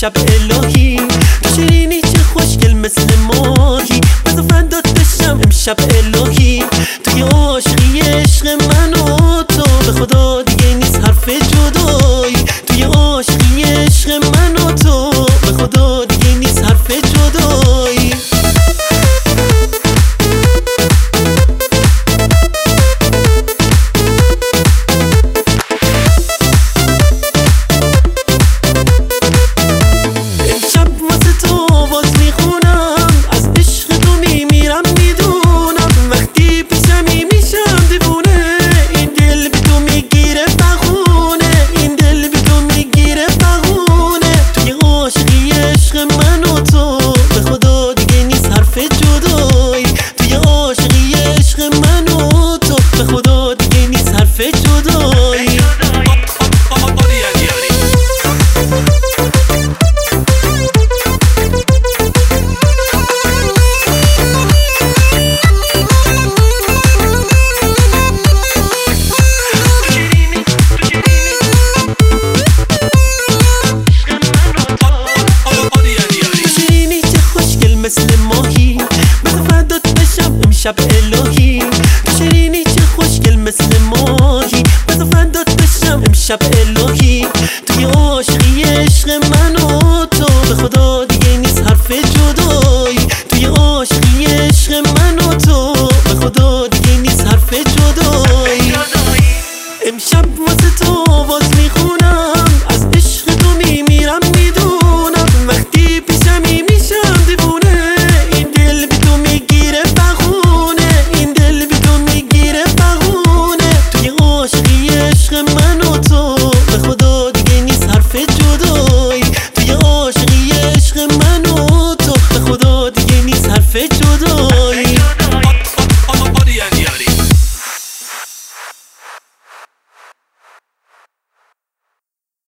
امشب الهی. تو شیرینی چه خوشگل مثل ماهی، بذار فدات بشم امشب الهی. توی عاشقی عشق من و تو، به خدا دیگه نیست حرف جدایی. توی عاشقی عشق من و تو، به خدا دیگه نیست حرف جدایی. مثل ماهی، بذار فدات بشم امشب الهی. تو شیرینی چه خوشگل مثل ماهی، بذار فدات بشم امشب الهی. توی عاشقی عشق من و تو، به خدا دیگه نیست حرف جدایی. توی عاشقی عشق من و تو، به خدا دیگه نیست حرف جدایی. امشب واسه تو آواز میخونم، از عشق تو میمیرم میدونم. وقتی پیشمی میشم دیوونه، این دل بی تو میگیره بغونه. این دل بی تو میگیره بغونه. توی عاشقی عشق من و تو، به خدا دیگه نیست حرف جدا.